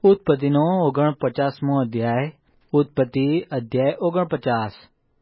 ઉત્પત્તિનો 49મો અધ્યાય. ઉત્પત્તિ અધ્યાય 49.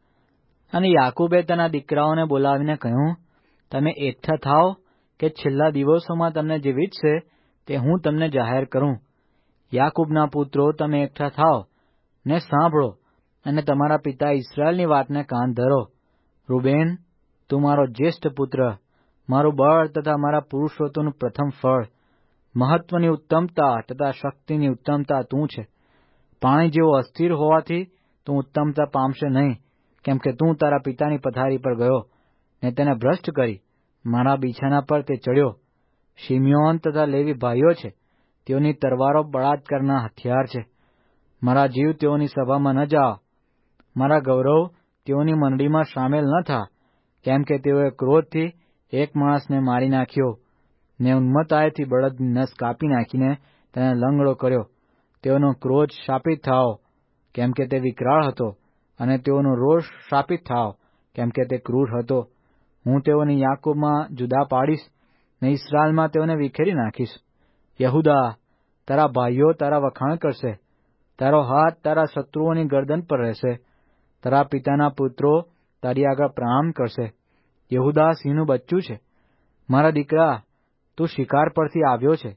અને યાકૂબે તેના દીકરાઓને બોલાવીને કહ્યું, તમે એકઠા થાઓ કે છેલ્લા દિવસોમાં તમને જે વીતશે તે હું તમને જાહેર કરું. યાકૂબના પુત્રો, તમે એકઠા થાઓ ને સાંભળો અને તમારા પિતા ઇસ્રાયેલની વાતને કાન ધરો. રૂબેન, તું મારો જ્યેષ્ઠ પુત્ર, મારું બળ તથા મારા પુરુષોત્તમનું પ્રથમ ફળ. મહત્વની ઉત્તમતા તથા શક્તિની ઉત્તમતા તું છે. પાણી જેવો અસ્થિર હોવાથી તું ઉત્તમતા પામશે નહીં, કેમ કે તું તારા પિતાની પથારી પર ગયો ને તેને ભ્રષ્ટ કરી. મારા બિછાના પર તે ચડ્યો. શિમ્યોન તથા લેવી ભાઈઓ છે, તેઓની તરવારો બળાત્કારના હથિયાર છે. મારા જીવ તેઓની સભામાં ન જાઓ, મારા ગૌરવ તેઓની મંડળીમાં સામેલ ન થા, કેમ કે તેઓએ ક્રોધથી એક માણસને મારી નાખ્યો ને ઉન્મત્તાએથી બળદની નસ કાપી નાખીને તેને લંગડો કર્યો. તેઓનો ક્રોધ શાપિત થાઓ, કેમ કે તે વિકરાળ હતો, અને તેઓનો રોષ શાપિત થાઓ, કેમ કે તે ક્રૂર હતો. હું તેઓને યાકૂબમાં જુદા પાડીશ ને ઇસ્રાયેલમાં તેઓને વિખેરી નાખીશ. યહૂદા, તારા ભાઈઓ તારા વખાણ કરશે, તારો હાથ તારા શત્રુઓની ગરદન પર રહેશે. તારા પિતાના પુત્રો તારી આગળ પ્રણામ કરશે. યહૂદા સિંહનું બચ્ચું છે. મારા દીકરા, તું શિકાર પરથી આવ્યો છે.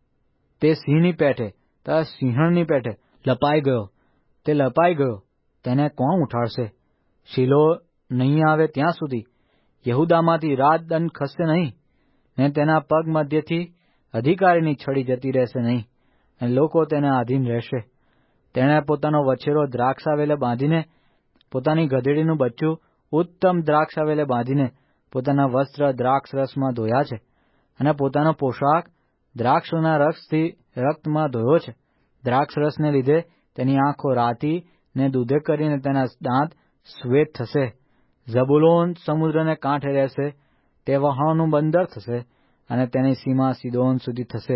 તે સિંહની પેઠે તથા સિંહણની પેઠે લપાઈ ગયો. તે લપાઈ ગયો, તેને કોણ ઉઠાડશે? શિલો નહીં આવે ત્યાં સુધી યહૂદામાંથી રાજદંડ ખસશે નહીં, ને તેના પગ મધ્યથી અધિકારીની છડી જતી રહેશે નહીં, અને લોકો તેના આધીન રહેશે. તેણે પોતાનો વછેરો દ્રાક્ષાવેલે બાંધીને, પોતાની ગધેડીનું બચ્ચું ઉત્તમ દ્રાક્ષાવેલે બાંધીને, પોતાના વસ્ત્ર દ્રાક્ષરસમાં ધોયા છે, અને પોતાનો પોશાક દ્રાક્ષના રસથી રક્તમાં ધોયો છે. દ્રાક્ષરસને લીધે તેની આંખો રાતી ને દૂધે કરીને તેના દાંત શ્વેત થશે. ઝબુલોન સમુદ્રને કાંઠે રહેશે, તે વહાણોનું બંદર થશે, અને તેની સીમા સીદોન સુધી થશે.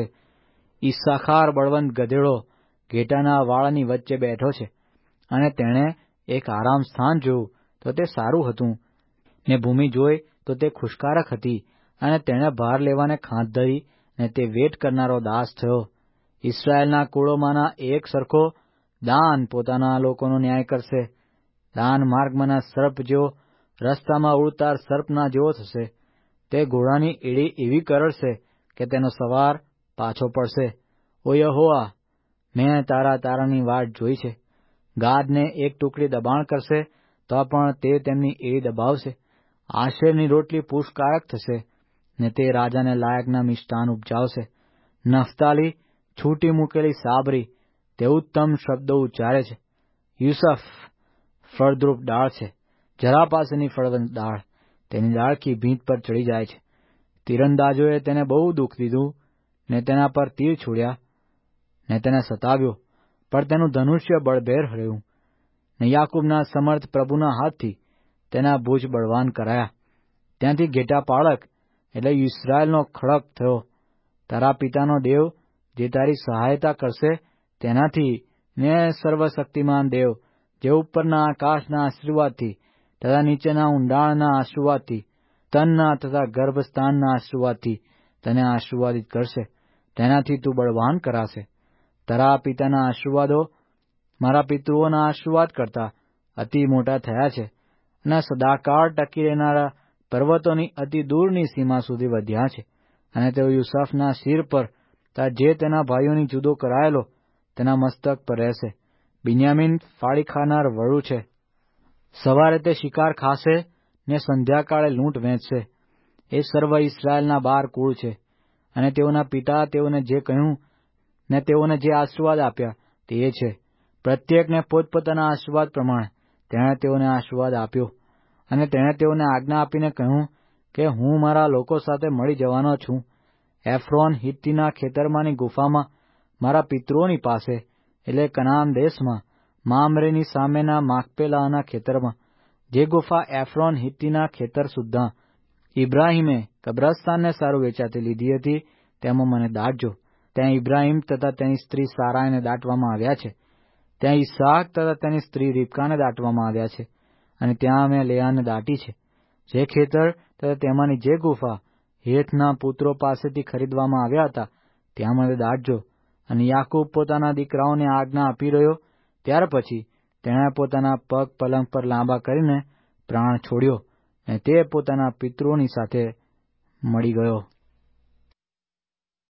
ઈસાખાર બળવંત ગધેડો ઘેટાના વાળની વચ્ચે બેઠો છે, અને તેણે એક આરામ સ્થાન જોયું તો તે સારું હતું, ને ભૂમિ જોઈ તો તે ખુશકારક હતી, અને તેણે ભાર લેવાને ખાંત ધરી, ને તે વેટ કરનારો દાસ થયો. ઇસ્રાયેલના કુળોમાંના એક સરખો દાન પોતાના લોકોનો ન્યાય કરશે. દાન માર્ગમાંના સર્પ જેવો, રસ્તામાં ઉડતા સર્પના જેવો થશે. તે ઘોડાની એડી એવી કરડશે કે તેનો સવાર પાછો પડશે. ઓ યહોવા, મેં તારાની વાટ જોઈ છે. ગાદને એક ટુકડી દબાણ કરશે તો પણ તે તેમની એડી દબાવશે. આશેરની રોટલી પુષ્ટકારક થશે, ને તે રાજાને લાયકના મિષ્ટાન ઉપજાવશે. નફતાલી છૂટી મૂકેલી સાબરી, તે ઉત્તમ શબ્દો ઉચ્ચારે છે. યુસફ ફળદ્રુપ ડાળ છે, જરા પાસેની ફળવંત ડાળ, તેની ડાળખી ભીંત પર ચડી જાય છે. તીરંદાજોએ તેને બહુ દુઃખ દીધું, ને તેના પર તીર છોડ્યા, ને તેને સતાવ્યો, પણ તેનું ધનુષ્ય બળભેર રહ્યું. ને યાકૂબના સમર્થ પ્રભુના હાથથી તેના ભુજ બળવાન કરાયા. ત્યાંથી ઘેટા પાળક એટલે ઇસ્રાયેલનો ખડક થયો. તારા પિતાનો દેવ જે તારી સહાયતા કરશે તેનાથી, ને સર્વશક્તિમાન દેવ જે ઉપરના આકાશના આશીર્વાદથી તથા નીચેના ઊંડાણના આશીર્વાદથી, તનના તથા ગર્ભસ્થાનના આશીર્વાદથી તને આશીર્વાદિત કરશે, તેનાથી તું બળવાન કરાશે. તારા પિતાના આશીર્વાદો મારા પિતૃઓના આશીર્વાદ કરતા અતિ મોટા થયા છે, અને સદાકાળ ટકી રહેનારા પર્વતોની અતિ દૂરની સીમા સુધી વધ્યા છે. અને તેઓ યુસફના શિર પર તથા જે તેના ભાઈઓની જુદો કરાયેલો તેના મસ્તક પર રહેશે. બિન્યામીન ફાળી ખાનાર વરુ છે. સવારે તે શિકાર ખાશે ને સંધ્યાકાળે લૂંટ વેચશે. એ સર્વ ઇસ્રાયેલના 12 કુળ છે, અને તેઓના પિતા તેઓને જે કહ્યું ને તેઓને જે આશીર્વાદ આપ્યા તે એ છે. પ્રત્યેકને પોતપોતાના આશીર્વાદ પ્રમાણે તેણે તેઓને આશીર્વાદ આપ્યો. અને તેણે તેઓને આજ્ઞા આપીને કહ્યું કે હું મારા લોકો સાથે મળી જવાનો છું. એફ્રોન હિત્તીના ખેતરમાંની ગુફામાં મારા પિતૃઓની પાસે, એટલે કનાન દેશમાં મામરેની સામેના માકપેલાના ખેતરમાં, જે ગુફા એફ્રોન હિત્તીના ખેતર સુદ્ધા ઇબ્રાહીમે કબ્રસ્તાનને સારું વેચાતી લીધી હતી, તેમાં મને દાટજો. ત્યાં ઇબ્રાહીમ તથા તેની સ્ત્રી સારાને દાટવામાં આવ્યા છે. ત્યાં ઈસાક તથા તેની સ્ત્રી રિબકાને દાટવામાં આવ્યા છે, અને ત્યાં અમે લેયાને દાટી છે. જે ખેતર તથા તેમાંની જે ગુફા હેથના પુત્રો પાસેથી ખરીદવામાં આવ્યા હતા, ત્યાં મને દાટજો. અને યાકૂબ પોતાના દીકરાઓને આજ્ઞા આપી રહ્યો. ત્યાર પછી તેણે પોતાના પગ પલંગ પર લાંબા કરીને પ્રાણ છોડ્યો અને તે પોતાના પિતૃઓની સાથે મળી ગયો.